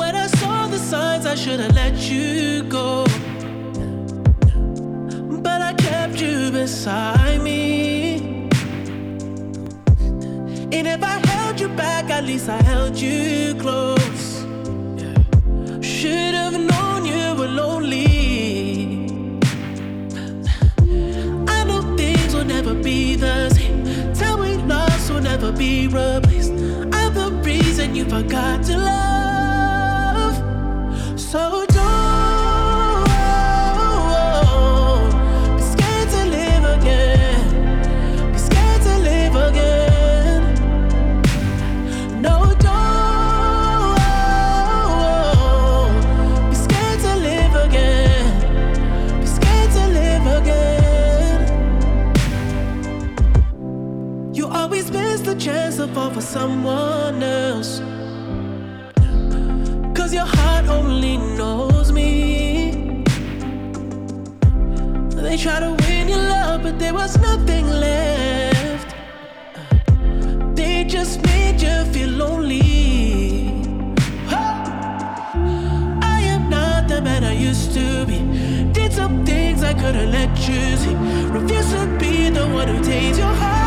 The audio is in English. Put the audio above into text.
When I saw the signs, I should've let you go, but I kept you beside me. And if I held you back, at least I held you close. Should've known you were lonely. I know things will never be the same. Tell me lost will never be replaced. I'm the reason you forgot to love. So don't be scared to live again. Be scared to live again. No, don't be scared to live again. Be scared to live again. You always miss the chance to fall for someone else, 'cause your heart only knows me. They try to win your love, but there was nothing left. They just made you feel lonely. I am not the man I used to be. Did some things I couldn't let you see. Refuse to be the one who takes your heart.